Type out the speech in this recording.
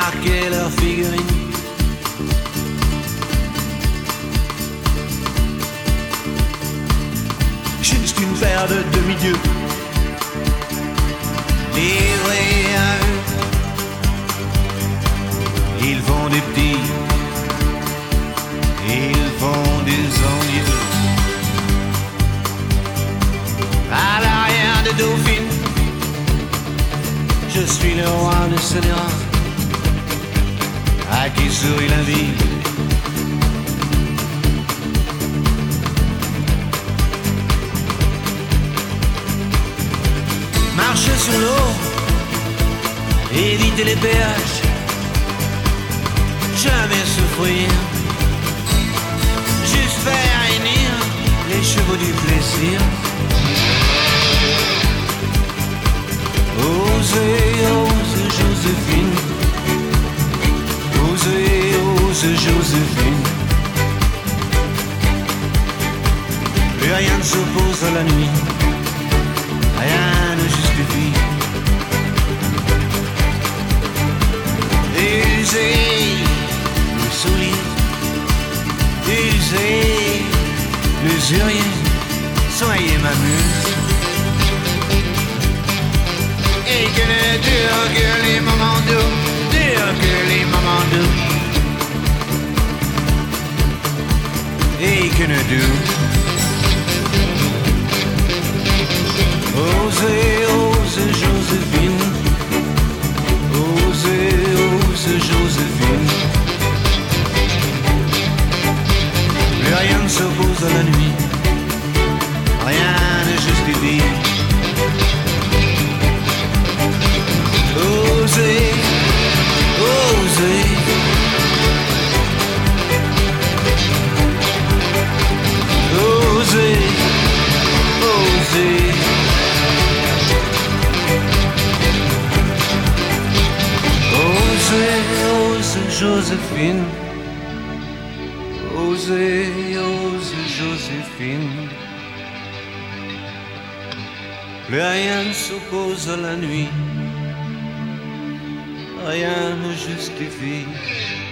marquaient leurs figurines. Juste une paire de demi-dieux livrés à eux. Ils font des petits, ils font des envieux. À l'arrière de Dauphine, je suis le roi de Scélérat, à qui sourit la vie. Marcher sur l'eau, éviter les péages, jamais souffrir, juste faire hennir les chevaux du plaisir. Osez, ose Joséphine, osez, ose Joséphine. Plus rien ne s'oppose à la nuit, rien ne justifie. Usez le soulier, usez l'usurier, soyez ma muse. Et que ne durent que les moments doux, durent que les moments doux. Et que ne durent. Osez, ose Joséphine, osez, ose Joséphine. Plus rien ne s'oppose à la nuit, rien ne justifie. Osez, osez, osez, osez. Osez, ose Joséphine, osez, ose Joséphine. Plus rien ne s'oppose à la nuit, rien ne justifie.